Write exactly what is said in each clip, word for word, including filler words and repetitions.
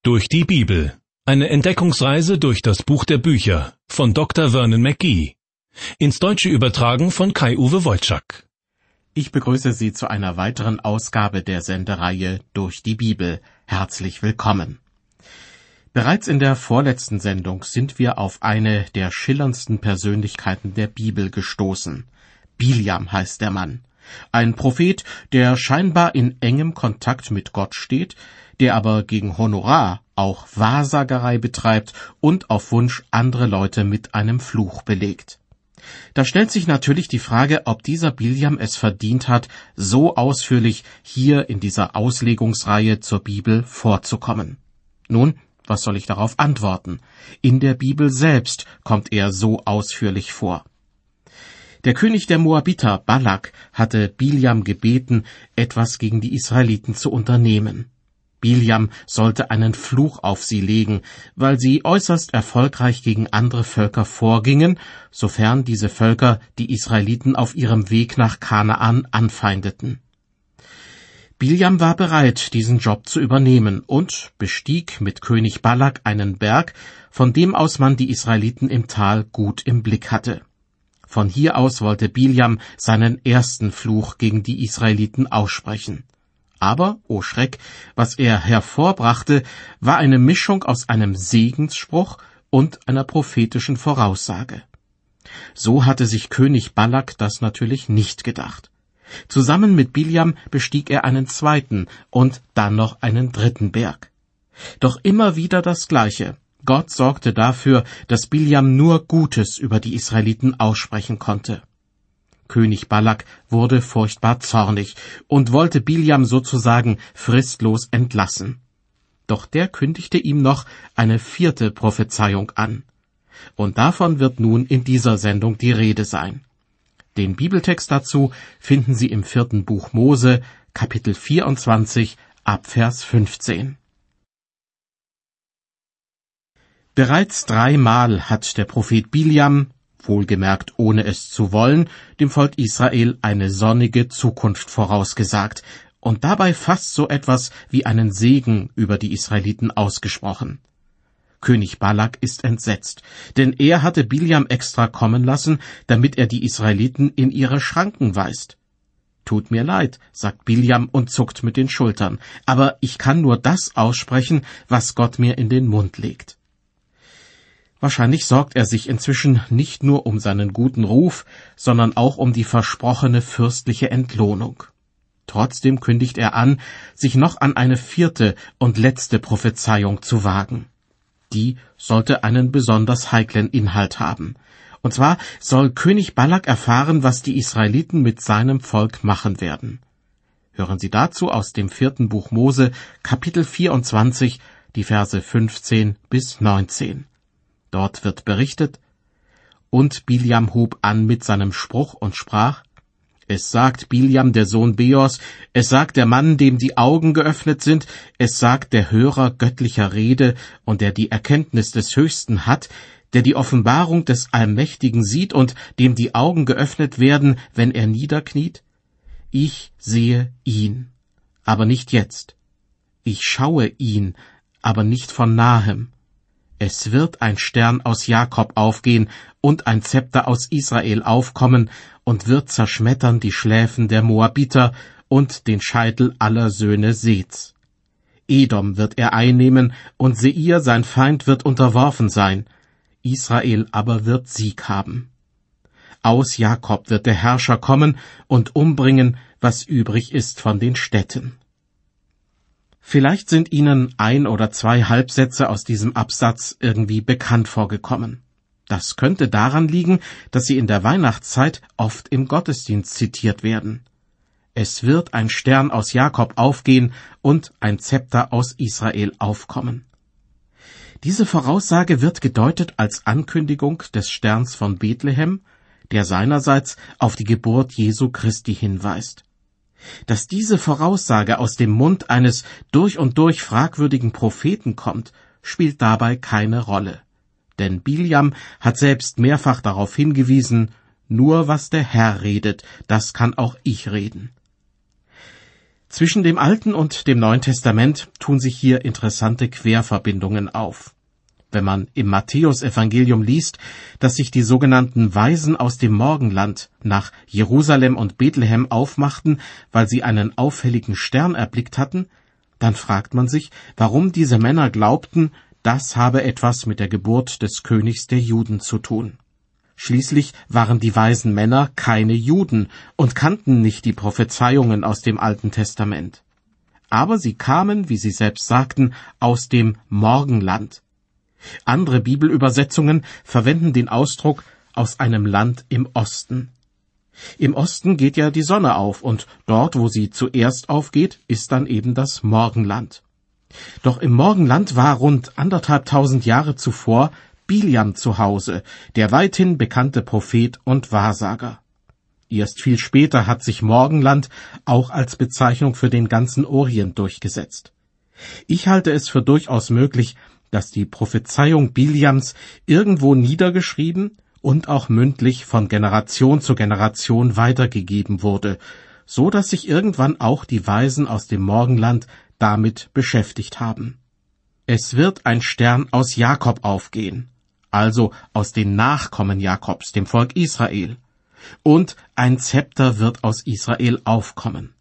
Durch die Bibel. Eine Entdeckungsreise durch das Buch der Bücher von Doktor Vernon McGee. Ins Deutsche übertragen von Kai-Uwe Wojczak. Ich begrüße Sie zu einer weiteren Ausgabe der Sendereihe Durch die Bibel. Herzlich willkommen. Bereits in der vorletzten Sendung sind wir auf eine der schillerndsten Persönlichkeiten der Bibel gestoßen. Biljam heißt der Mann. Ein Prophet, der scheinbar in engem Kontakt mit Gott steht, der aber gegen Honorar auch Wahrsagerei betreibt und auf Wunsch andere Leute mit einem Fluch belegt. Da stellt sich natürlich die Frage, ob dieser Biljam es verdient hat, so ausführlich hier in dieser Auslegungsreihe zur Bibel vorzukommen. Nun, was soll ich darauf antworten? In der Bibel selbst kommt er so ausführlich vor. Der König der Moabiter, Balak, hatte Biljam gebeten, etwas gegen die Israeliten zu unternehmen. Biljam sollte einen Fluch auf sie legen, weil sie äußerst erfolgreich gegen andere Völker vorgingen, sofern diese Völker die Israeliten auf ihrem Weg nach Kanaan anfeindeten. Biljam war bereit, diesen Job zu übernehmen und bestieg mit König Balak einen Berg, von dem aus man die Israeliten im Tal gut im Blick hatte. Von hier aus wollte Biljam seinen ersten Fluch gegen die Israeliten aussprechen. Aber, o Schreck, was er hervorbrachte, war eine Mischung aus einem Segensspruch und einer prophetischen Voraussage. So hatte sich König Balak das natürlich nicht gedacht. Zusammen mit Biljam bestieg er einen zweiten und dann noch einen dritten Berg. Doch immer wieder das Gleiche. Gott sorgte dafür, dass Biljam nur Gutes über die Israeliten aussprechen konnte. König Balak wurde furchtbar zornig und wollte Biljam sozusagen fristlos entlassen. Doch der kündigte ihm noch eine vierte Prophezeiung an. Und davon wird nun in dieser Sendung die Rede sein. Den Bibeltext dazu finden Sie im vierten Buch Mose, Kapitel vierundzwanzig, ab Vers fünfzehn. Bereits dreimal hat der Prophet Biljam, wohlgemerkt ohne es zu wollen, dem Volk Israel eine sonnige Zukunft vorausgesagt und dabei fast so etwas wie einen Segen über die Israeliten ausgesprochen. König Balak ist entsetzt, denn er hatte Biljam extra kommen lassen, damit er die Israeliten in ihre Schranken weist. »Tut mir leid«, sagt Biljam und zuckt mit den Schultern, »aber ich kann nur das aussprechen, was Gott mir in den Mund legt.« Wahrscheinlich sorgt er sich inzwischen nicht nur um seinen guten Ruf, sondern auch um die versprochene fürstliche Entlohnung. Trotzdem kündigt er an, sich noch an eine vierte und letzte Prophezeiung zu wagen. Die sollte einen besonders heiklen Inhalt haben. Und zwar soll König Balak erfahren, was die Israeliten mit seinem Volk machen werden. Hören Sie dazu aus dem vierten Buch Mose, Kapitel vierundzwanzig, die Verse fünfzehn bis neunzehn. Dort wird berichtet: Und Biljam hub an mit seinem Spruch und sprach: Es sagt Biljam, der Sohn Beors, es sagt der Mann, dem die Augen geöffnet sind, es sagt der Hörer göttlicher Rede und der die Erkenntnis des Höchsten hat, der die Offenbarung des Allmächtigen sieht und dem die Augen geöffnet werden, wenn er niederkniet: Ich sehe ihn, aber nicht jetzt. Ich schaue ihn, aber nicht von nahem. Es wird ein Stern aus Jakob aufgehen und ein Zepter aus Israel aufkommen und wird zerschmettern die Schläfen der Moabiter und den Scheitel aller Söhne Seths. Edom wird er einnehmen und Seir, sein Feind, wird unterworfen sein. Israel aber wird Sieg haben. Aus Jakob wird der Herrscher kommen und umbringen, was übrig ist von den Städten. Vielleicht sind Ihnen ein oder zwei Halbsätze aus diesem Absatz irgendwie bekannt vorgekommen. Das könnte daran liegen, dass sie in der Weihnachtszeit oft im Gottesdienst zitiert werden. Es wird ein Stern aus Jakob aufgehen und ein Zepter aus Israel aufkommen. Diese Voraussage wird gedeutet als Ankündigung des Sterns von Bethlehem, der seinerseits auf die Geburt Jesu Christi hinweist. Dass diese Voraussage aus dem Mund eines durch und durch fragwürdigen Propheten kommt, spielt dabei keine Rolle. Denn Biljam hat selbst mehrfach darauf hingewiesen, nur was der Herr redet, das kann auch ich reden. Zwischen dem Alten und dem Neuen Testament tun sich hier interessante Querverbindungen auf. Wenn man im Matthäusevangelium liest, dass sich die sogenannten Weisen aus dem Morgenland nach Jerusalem und Bethlehem aufmachten, weil sie einen auffälligen Stern erblickt hatten, dann fragt man sich, warum diese Männer glaubten, das habe etwas mit der Geburt des Königs der Juden zu tun. Schließlich waren die weisen Männer keine Juden und kannten nicht die Prophezeiungen aus dem Alten Testament. Aber sie kamen, wie sie selbst sagten, aus dem Morgenland. Andere Bibelübersetzungen verwenden den Ausdruck aus einem Land im Osten. Im Osten geht ja die Sonne auf, und dort, wo sie zuerst aufgeht, ist dann eben das Morgenland. Doch im Morgenland war rund anderthalbtausend Jahre zuvor Biljam zu Hause, der weithin bekannte Prophet und Wahrsager. Erst viel später hat sich Morgenland auch als Bezeichnung für den ganzen Orient durchgesetzt. Ich halte es für durchaus möglich, dass die Prophezeiung Biljams irgendwo niedergeschrieben und auch mündlich von Generation zu Generation weitergegeben wurde, so dass sich irgendwann auch die Weisen aus dem Morgenland damit beschäftigt haben. Es wird ein Stern aus Jakob aufgehen, also aus den Nachkommen Jakobs, dem Volk Israel, und ein Zepter wird aus Israel aufkommen.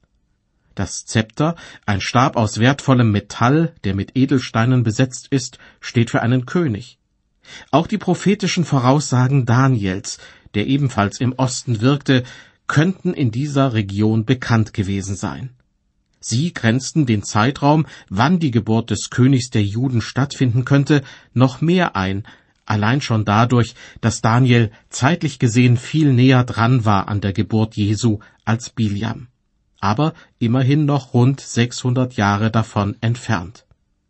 Das Zepter, ein Stab aus wertvollem Metall, der mit Edelsteinen besetzt ist, steht für einen König. Auch die prophetischen Voraussagen Daniels, der ebenfalls im Osten wirkte, könnten in dieser Region bekannt gewesen sein. Sie grenzten den Zeitraum, wann die Geburt des Königs der Juden stattfinden könnte, noch mehr ein, allein schon dadurch, dass Daniel zeitlich gesehen viel näher dran war an der Geburt Jesu als Biljam, aber immerhin noch rund sechshundert Jahre davon entfernt.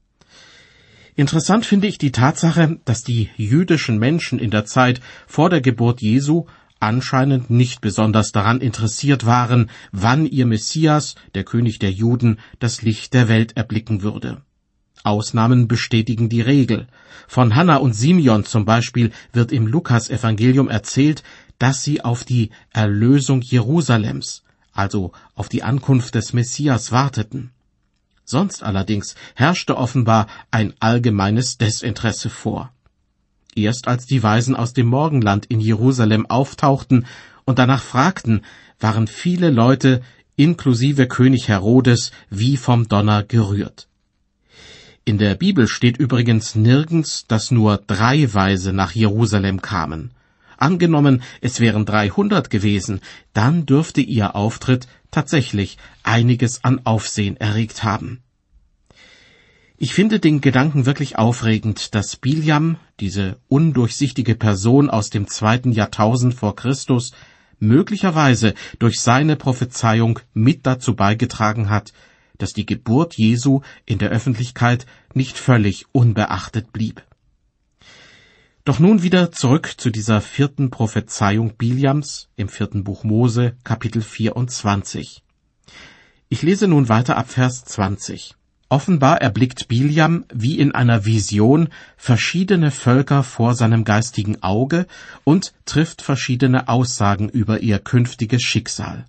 Interessant finde ich die Tatsache, dass die jüdischen Menschen in der Zeit vor der Geburt Jesu anscheinend nicht besonders daran interessiert waren, wann ihr Messias, der König der Juden, das Licht der Welt erblicken würde. Ausnahmen bestätigen die Regel. Von Hannah und Simeon zum Beispiel wird im Lukas-Evangelium erzählt, dass sie auf die Erlösung Jerusalems, also auf die Ankunft des Messias, warteten. Sonst allerdings herrschte offenbar ein allgemeines Desinteresse vor. Erst als die Weisen aus dem Morgenland in Jerusalem auftauchten und danach fragten, waren viele Leute, inklusive König Herodes, wie vom Donner gerührt. In der Bibel steht übrigens nirgends, dass nur drei Weise nach Jerusalem kamen. Angenommen, es wären dreihundert gewesen, dann dürfte ihr Auftritt tatsächlich einiges an Aufsehen erregt haben. Ich finde den Gedanken wirklich aufregend, dass Biljam, diese undurchsichtige Person aus dem zweiten Jahrtausend vor Christus, möglicherweise durch seine Prophezeiung mit dazu beigetragen hat, dass die Geburt Jesu in der Öffentlichkeit nicht völlig unbeachtet blieb. Doch nun wieder zurück zu dieser vierten Prophezeiung Biljams im vierten Buch Mose, Kapitel vierundzwanzig. Ich lese nun weiter ab Vers zwanzig. Offenbar erblickt Biljam wie in einer Vision verschiedene Völker vor seinem geistigen Auge und trifft verschiedene Aussagen über ihr künftiges Schicksal.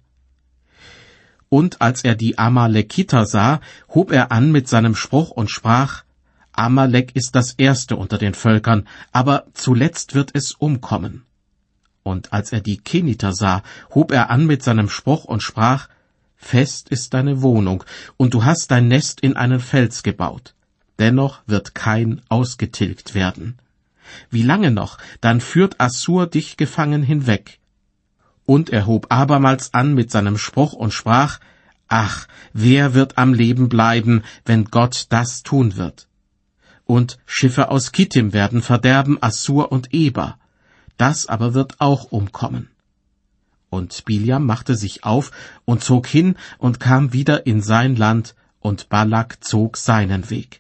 Und als er die Amalekiter sah, hob er an mit seinem Spruch und sprach: Amalek ist das Erste unter den Völkern, aber zuletzt wird es umkommen. Und als er die Keniter sah, hob er an mit seinem Spruch und sprach: Fest ist deine Wohnung, und du hast dein Nest in einen Fels gebaut. Dennoch wird kein ausgetilgt werden. Wie lange noch, dann führt Assur dich gefangen hinweg. Und er hob abermals an mit seinem Spruch und sprach: Ach, wer wird am Leben bleiben, wenn Gott das tun wird? Und Schiffe aus Kittim werden verderben Assur und Eber. Das aber wird auch umkommen. Und Biljam machte sich auf und zog hin und kam wieder in sein Land, und Balak zog seinen Weg.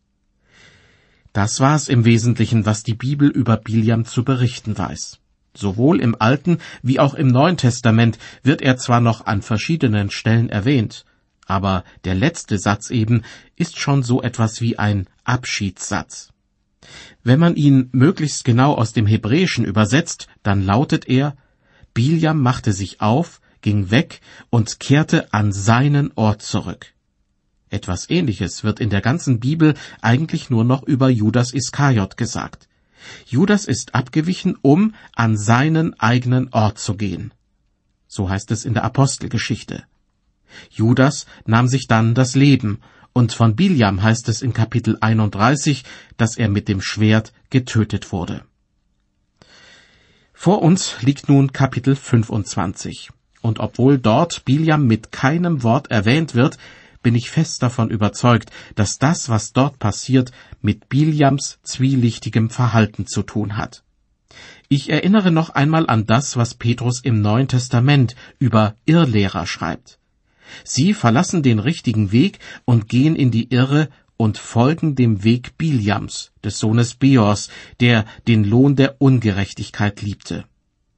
Das war es im Wesentlichen, was die Bibel über Biljam zu berichten weiß. Sowohl im Alten wie auch im Neuen Testament wird er zwar noch an verschiedenen Stellen erwähnt, aber der letzte Satz eben ist schon so etwas wie ein Abschiedssatz. Wenn man ihn möglichst genau aus dem Hebräischen übersetzt, dann lautet er: Biljam machte sich auf, ging weg und kehrte an seinen Ort zurück. Etwas Ähnliches wird in der ganzen Bibel eigentlich nur noch über Judas Iskariot gesagt. Judas ist abgewichen, um an seinen eigenen Ort zu gehen. So heißt es in der Apostelgeschichte. Judas nahm sich dann das Leben, und von Biljam heißt es in Kapitel einunddreißig, dass er mit dem Schwert getötet wurde. Vor uns liegt nun Kapitel fünfundzwanzig. Und obwohl dort Biljam mit keinem Wort erwähnt wird, bin ich fest davon überzeugt, dass das, was dort passiert, mit Biljams zwielichtigem Verhalten zu tun hat. Ich erinnere noch einmal an das, was Petrus im Neuen Testament über Irrlehrer schreibt. Sie verlassen den richtigen Weg und gehen in die Irre und folgen dem Weg Biljams, des Sohnes Beors, der den Lohn der Ungerechtigkeit liebte.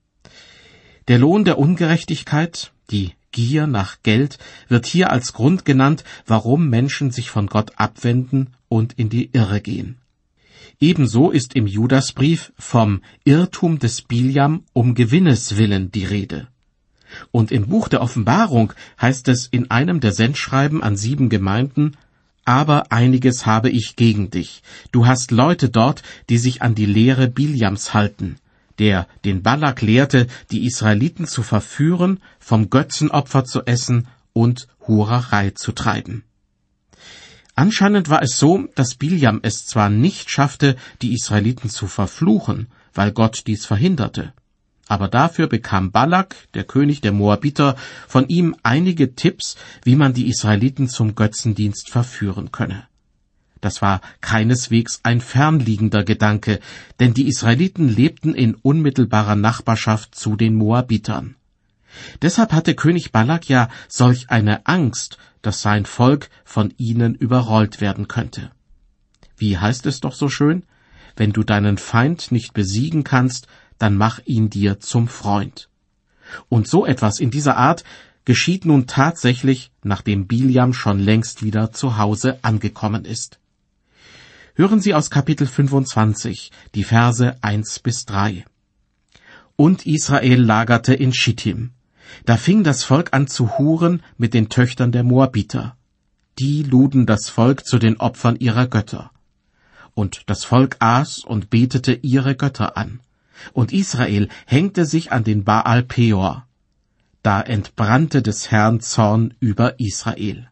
Der Lohn der Ungerechtigkeit, die Gier nach Geld, wird hier als Grund genannt, warum Menschen sich von Gott abwenden und in die Irre gehen. Ebenso ist im Judasbrief vom Irrtum des Biljam um Gewinnes willen die Rede. Und im Buch der Offenbarung heißt es in einem der Sendschreiben an sieben Gemeinden: Aber einiges habe ich gegen dich. Du hast Leute dort, die sich an die Lehre Biljams halten, der den Balak lehrte, die Israeliten zu verführen, vom Götzenopfer zu essen und Hurerei zu treiben. Anscheinend war es so, dass Biljam es zwar nicht schaffte, die Israeliten zu verfluchen, weil Gott dies verhinderte, aber dafür bekam Balak, der König der Moabiter, von ihm einige Tipps, wie man die Israeliten zum Götzendienst verführen könne. Das war keineswegs ein fernliegender Gedanke, denn die Israeliten lebten in unmittelbarer Nachbarschaft zu den Moabitern. Deshalb hatte König Balak ja solch eine Angst, dass sein Volk von ihnen überrollt werden könnte. Wie heißt es doch so schön? Wenn du deinen Feind nicht besiegen kannst, dann mach ihn dir zum Freund. Und so etwas in dieser Art geschieht nun tatsächlich, nachdem Biljam schon längst wieder zu Hause angekommen ist. Hören Sie aus Kapitel fünfundzwanzig, die Verse eins bis drei. Und Israel lagerte in Schittim. Da fing das Volk an zu huren mit den Töchtern der Moabiter. Die luden das Volk zu den Opfern ihrer Götter. Und das Volk aß und betete ihre Götter an. Und Israel hängte sich an den Baal Peor. Da entbrannte des Herrn Zorn über Israel.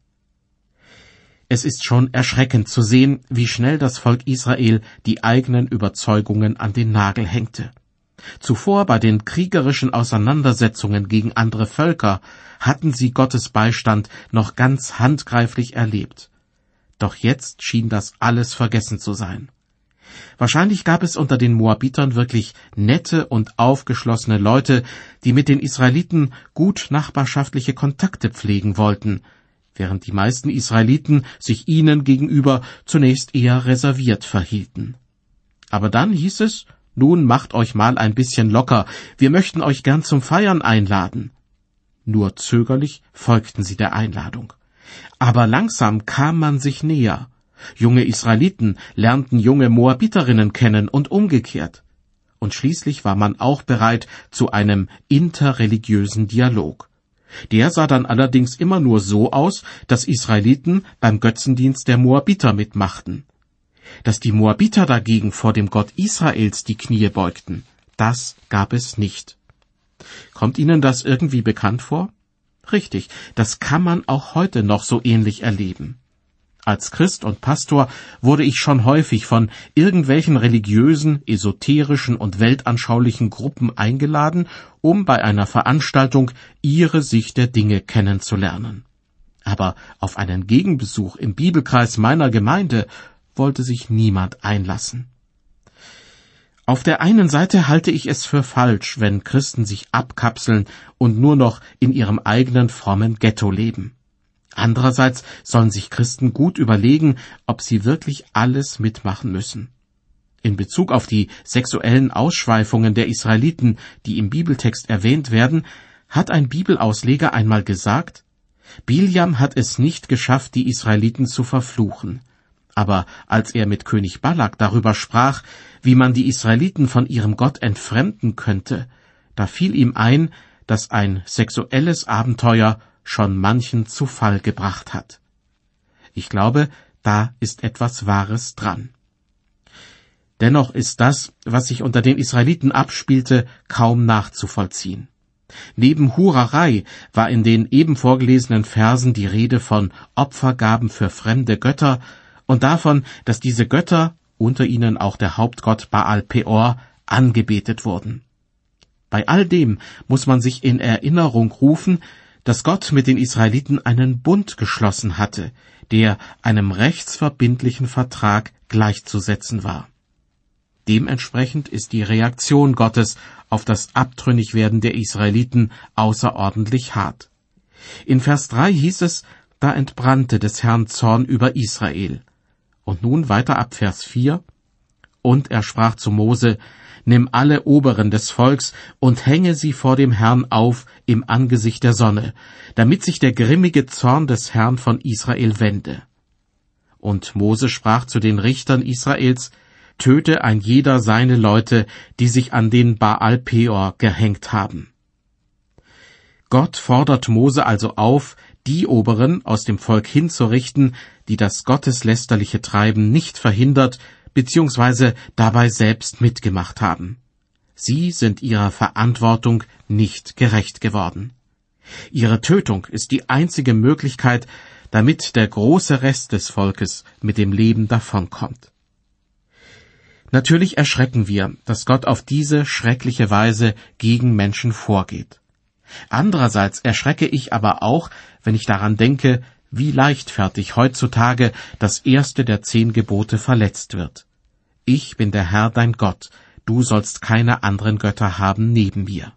Es ist schon erschreckend zu sehen, wie schnell das Volk Israel die eigenen Überzeugungen an den Nagel hängte. Zuvor bei den kriegerischen Auseinandersetzungen gegen andere Völker hatten sie Gottes Beistand noch ganz handgreiflich erlebt. Doch jetzt schien das alles vergessen zu sein. Wahrscheinlich gab es unter den Moabitern wirklich nette und aufgeschlossene Leute, die mit den Israeliten gut nachbarschaftliche Kontakte pflegen wollten, während die meisten Israeliten sich ihnen gegenüber zunächst eher reserviert verhielten. Aber dann hieß es: Nun macht euch mal ein bisschen locker, wir möchten euch gern zum Feiern einladen. Nur zögerlich folgten sie der Einladung. Aber langsam kam man sich näher. Junge Israeliten lernten junge Moabiterinnen kennen und umgekehrt. Und schließlich war man auch bereit zu einem interreligiösen Dialog. Der sah dann allerdings immer nur so aus, dass Israeliten beim Götzendienst der Moabiter mitmachten. Dass die Moabiter dagegen vor dem Gott Israels die Knie beugten, das gab es nicht. Kommt Ihnen das irgendwie bekannt vor? Richtig, das kann man auch heute noch so ähnlich erleben. Als Christ und Pastor wurde ich schon häufig von irgendwelchen religiösen, esoterischen und weltanschaulichen Gruppen eingeladen, um bei einer Veranstaltung ihre Sicht der Dinge kennenzulernen. Aber auf einen Gegenbesuch im Bibelkreis meiner Gemeinde wollte sich niemand einlassen. Auf der einen Seite halte ich es für falsch, wenn Christen sich abkapseln und nur noch in ihrem eigenen frommen Ghetto leben. Andererseits sollen sich Christen gut überlegen, ob sie wirklich alles mitmachen müssen. In Bezug auf die sexuellen Ausschweifungen der Israeliten, die im Bibeltext erwähnt werden, hat ein Bibelausleger einmal gesagt: Biljam hat es nicht geschafft, die Israeliten zu verfluchen. Aber als er mit König Balak darüber sprach, wie man die Israeliten von ihrem Gott entfremden könnte, da fiel ihm ein, dass ein sexuelles Abenteuer schon manchen zu Fall gebracht hat. Ich glaube, da ist etwas Wahres dran. Dennoch ist das, was sich unter den Israeliten abspielte, kaum nachzuvollziehen. Neben Hurerei war in den eben vorgelesenen Versen die Rede von Opfergaben für fremde Götter und davon, dass diese Götter, unter ihnen auch der Hauptgott Baal Peor, angebetet wurden. Bei all dem muss man sich in Erinnerung rufen, dass Gott mit den Israeliten einen Bund geschlossen hatte, der einem rechtsverbindlichen Vertrag gleichzusetzen war. Dementsprechend ist die Reaktion Gottes auf das Abtrünnigwerden der Israeliten außerordentlich hart. In Vers drei hieß es, da entbrannte des Herrn Zorn über Israel. Und nun weiter ab Vers vier. Und er sprach zu Mose, nimm alle Oberen des Volks und hänge sie vor dem Herrn auf im Angesicht der Sonne, damit sich der grimmige Zorn des Herrn von Israel wende. Und Mose sprach zu den Richtern Israels, töte ein jeder seine Leute, die sich an den Baal Peor gehängt haben. Gott fordert Mose also auf, die Oberen aus dem Volk hinzurichten, die das gotteslästerliche Treiben nicht verhindert bzw. dabei selbst mitgemacht haben. Sie sind ihrer Verantwortung nicht gerecht geworden. Ihre Tötung ist die einzige Möglichkeit, damit der große Rest des Volkes mit dem Leben davonkommt. Natürlich erschrecken wir, dass Gott auf diese schreckliche Weise gegen Menschen vorgeht. Andererseits erschrecke ich aber auch, wenn ich daran denke, wie leichtfertig heutzutage das erste der zehn Gebote verletzt wird. Ich bin der Herr dein Gott, du sollst keine anderen Götter haben neben mir.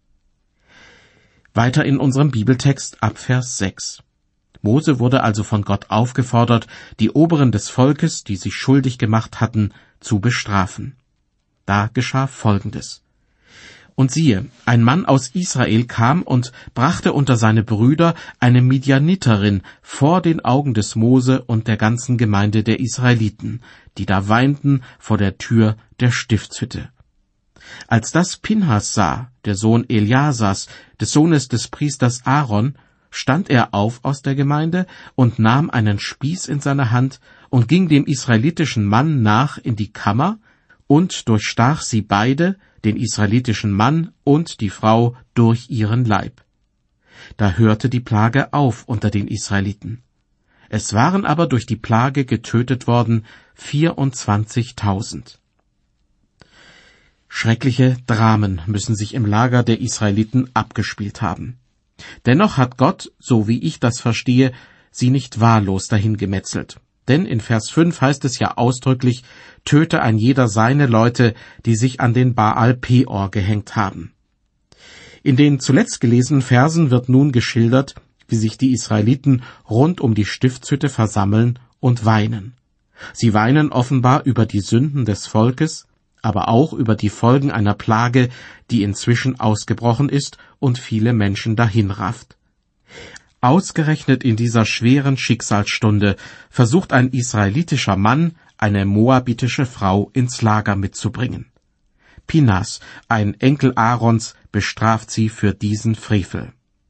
Weiter in unserem Bibeltext ab Vers sechs. Mose wurde also von Gott aufgefordert, die Oberen des Volkes, die sich schuldig gemacht hatten, zu bestrafen. Da geschah Folgendes. Und siehe, ein Mann aus Israel kam und brachte unter seine Brüder eine Midianiterin vor den Augen des Mose und der ganzen Gemeinde der Israeliten, die da weinten vor der Tür der Stiftshütte. Als das Pinhas sah, der Sohn Eliasas, des Sohnes des Priesters Aaron, stand er auf aus der Gemeinde und nahm einen Spieß in seine Hand und ging dem israelitischen Mann nach in die Kammer und durchstach sie beide, den israelitischen Mann und die Frau, durch ihren Leib. Da hörte die Plage auf unter den Israeliten. Es waren aber durch die Plage getötet worden vierundzwanzigtausend. Schreckliche Dramen müssen sich im Lager der Israeliten abgespielt haben. Dennoch hat Gott, so wie ich das verstehe, sie nicht wahllos dahingemetzelt. Denn in Vers fünf heißt es ja ausdrücklich, töte ein jeder seine Leute, die sich an den Baal Peor gehängt haben. In den zuletzt gelesenen Versen wird nun geschildert, wie sich die Israeliten rund um die Stiftshütte versammeln und weinen. Sie weinen offenbar über die Sünden des Volkes, aber auch über die Folgen einer Plage, die inzwischen ausgebrochen ist und viele Menschen dahinrafft. Ausgerechnet in dieser schweren Schicksalsstunde versucht ein israelitischer Mann, eine moabitische Frau ins Lager mitzubringen. Pinhas, ein Enkel Aarons, bestraft sie für diesen Frevel.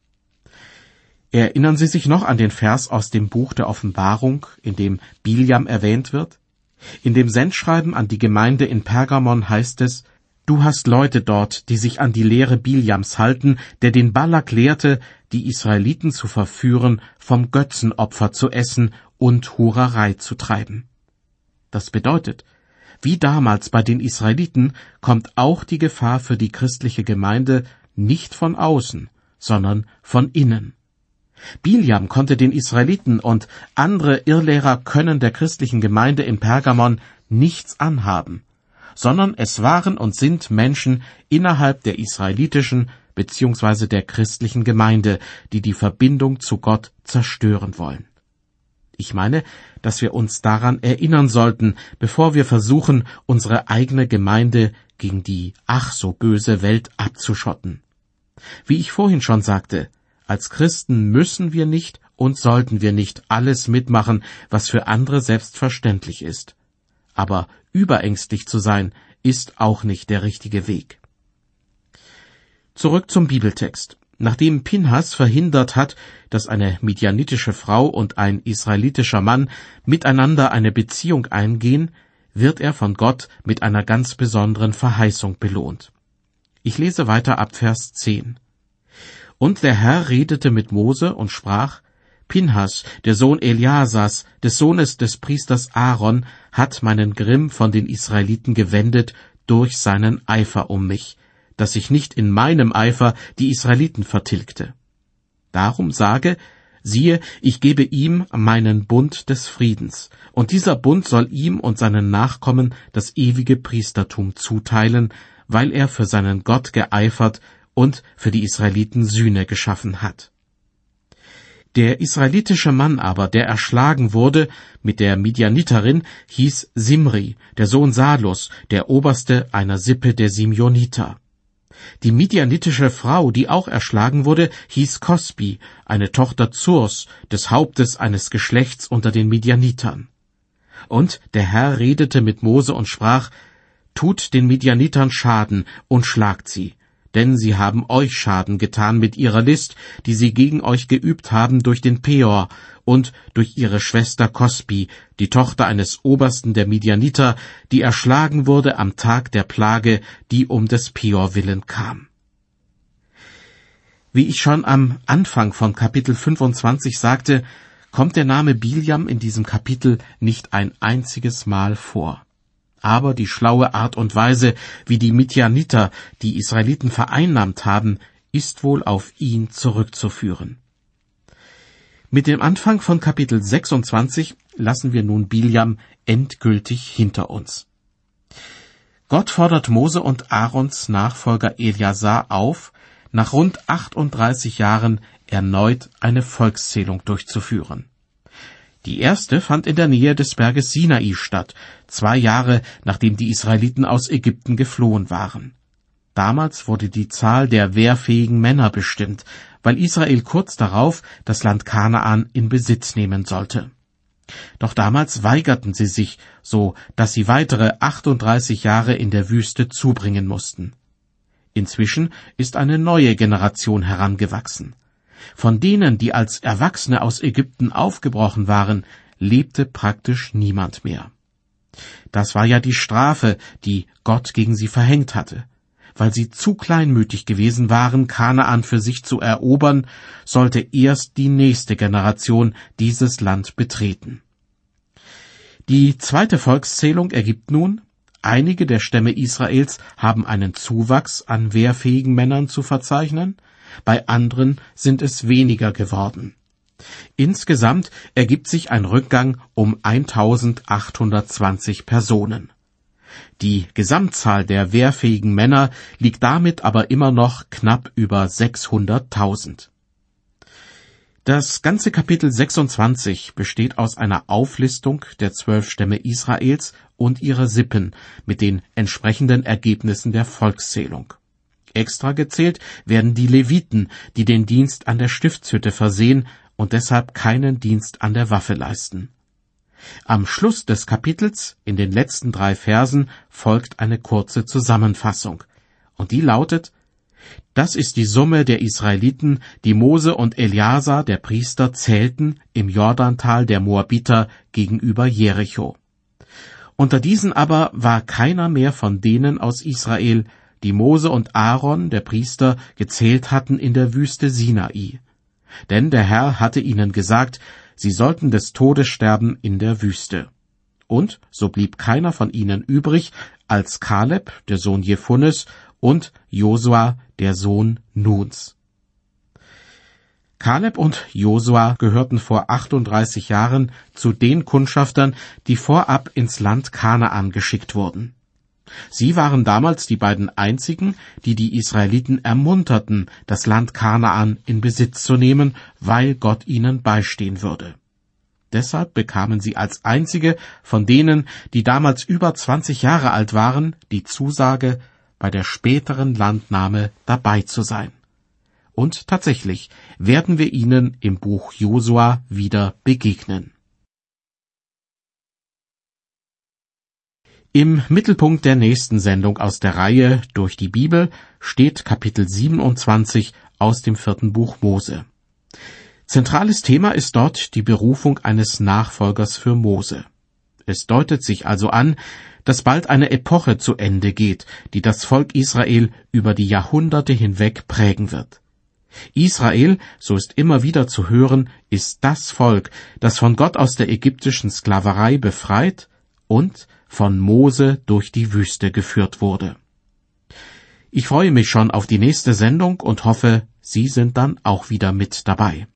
Erinnern Sie sich noch an den Vers aus dem Buch der Offenbarung, in dem Biljam erwähnt wird? In dem Sendschreiben an die Gemeinde in Pergamon heißt es, du hast Leute dort, die sich an die Lehre Biljams halten, der den Balak lehrte, die Israeliten zu verführen, vom Götzenopfer zu essen und Hurerei zu treiben. Das bedeutet, wie damals bei den Israeliten kommt auch die Gefahr für die christliche Gemeinde nicht von außen, sondern von innen. Biljam konnte den Israeliten und andere Irrlehrer können der christlichen Gemeinde in Pergamon nichts anhaben, sondern es waren und sind Menschen innerhalb der israelitischen bzw. der christlichen Gemeinde, die die Verbindung zu Gott zerstören wollen. Ich meine, dass wir uns daran erinnern sollten, bevor wir versuchen, unsere eigene Gemeinde gegen die ach so böse Welt abzuschotten. Wie ich vorhin schon sagte, als Christen müssen wir nicht und sollten wir nicht alles mitmachen, was für andere selbstverständlich ist. Aber überängstlich zu sein, ist auch nicht der richtige Weg. Zurück zum Bibeltext. Nachdem Pinhas verhindert hat, dass eine midianitische Frau und ein israelitischer Mann miteinander eine Beziehung eingehen, wird er von Gott mit einer ganz besonderen Verheißung belohnt. Ich lese weiter ab Vers zehn. Und der Herr redete mit Mose und sprach: Pinhas, der Sohn Eliasas, des Sohnes des Priesters Aaron, hat meinen Grimm von den Israeliten gewendet durch seinen Eifer um mich, dass ich nicht in meinem Eifer die Israeliten vertilgte. Darum sage, siehe, ich gebe ihm meinen Bund des Friedens, und dieser Bund soll ihm und seinen Nachkommen das ewige Priestertum zuteilen, weil er für seinen Gott geeifert und für die Israeliten Sühne geschaffen hat. Der israelitische Mann aber, der erschlagen wurde mit der Midianiterin, hieß Simri, der Sohn Salus, der Oberste einer Sippe der Simeoniter. Die midianitische Frau, die auch erschlagen wurde, hieß Kosbi, eine Tochter Zurs, des Hauptes eines Geschlechts unter den Midianitern. Und der Herr redete mit Mose und sprach: Tut den Midianitern Schaden und schlagt sie, denn sie haben euch Schaden getan mit ihrer List, die sie gegen euch geübt haben durch den Peor und durch ihre Schwester Kosbi, die Tochter eines Obersten der Midianiter, die erschlagen wurde am Tag der Plage, die um des Peor willen kam. Wie ich schon am Anfang von Kapitel fünfundzwanzig sagte, kommt der Name Biljam in diesem Kapitel nicht ein einziges Mal vor. Aber die schlaue Art und Weise, wie die Midianiter die Israeliten vereinnahmt haben, ist wohl auf ihn zurückzuführen. Mit dem Anfang von Kapitel sechsundzwanzig lassen wir nun Biljam endgültig hinter uns. Gott fordert Mose und Aarons Nachfolger Eliasar auf, nach rund achtunddreißig Jahren erneut eine Volkszählung durchzuführen. Die erste fand in der Nähe des Berges Sinai statt, zwei Jahre nachdem die Israeliten aus Ägypten geflohen waren. Damals wurde die Zahl der wehrfähigen Männer bestimmt, weil Israel kurz darauf das Land Kanaan in Besitz nehmen sollte. Doch damals weigerten sie sich, so dass sie weitere achtunddreißig Jahre in der Wüste zubringen mussten. Inzwischen ist eine neue Generation herangewachsen. Von denen, die als Erwachsene aus Ägypten aufgebrochen waren, lebte praktisch niemand mehr. Das war ja die Strafe, die Gott gegen sie verhängt hatte. Weil sie zu kleinmütig gewesen waren, Kanaan für sich zu erobern, sollte erst die nächste Generation dieses Land betreten. Die zweite Volkszählung ergibt nun: Einige der Stämme Israels haben einen Zuwachs an wehrfähigen Männern zu verzeichnen, bei anderen sind es weniger geworden. Insgesamt ergibt sich ein Rückgang um eintausendachthundertzwanzig Personen. Die Gesamtzahl der wehrfähigen Männer liegt damit aber immer noch knapp über sechshunderttausend. Das ganze Kapitel sechsundzwanzig besteht aus einer Auflistung der zwölf Stämme Israels und ihrer Sippen mit den entsprechenden Ergebnissen der Volkszählung. Extra gezählt werden die Leviten, die den Dienst an der Stiftshütte versehen und deshalb keinen Dienst an der Waffe leisten. Am Schluss des Kapitels, in den letzten drei Versen, folgt eine kurze Zusammenfassung. Und die lautet: Das ist die Summe der Israeliten, die Mose und Eleazar, der Priester, zählten im Jordantal der Moabiter gegenüber Jericho. Unter diesen aber war keiner mehr von denen aus Israel, die Mose und Aaron, der Priester, gezählt hatten in der Wüste Sinai. Denn der Herr hatte ihnen gesagt, sie sollten des Todes sterben in der Wüste. Und so blieb keiner von ihnen übrig, als Kaleb, der Sohn Jephunes, und Josua, der Sohn Nuns. Kaleb und Josua gehörten vor achtunddreißig Jahren zu den Kundschaftern, die vorab ins Land Kanaan geschickt wurden. Sie waren damals die beiden einzigen, die die Israeliten ermunterten, das Land Kanaan in Besitz zu nehmen, weil Gott ihnen beistehen würde. Deshalb bekamen sie als einzige von denen, die damals über zwanzig Jahre alt waren, die Zusage, bei der späteren Landnahme dabei zu sein. Und tatsächlich werden wir ihnen im Buch Josua wieder begegnen. Im Mittelpunkt der nächsten Sendung aus der Reihe Durch die Bibel steht Kapitel siebenundzwanzig aus dem vierten Buch Mose. Zentrales Thema ist dort die Berufung eines Nachfolgers für Mose. Es deutet sich also an, dass bald eine Epoche zu Ende geht, die das Volk Israel über die Jahrhunderte hinweg prägen wird. Israel, so ist immer wieder zu hören, ist das Volk, das von Gott aus der ägyptischen Sklaverei befreit und von Mose durch die Wüste geführt wurde. Ich freue mich schon auf die nächste Sendung und hoffe, Sie sind dann auch wieder mit dabei.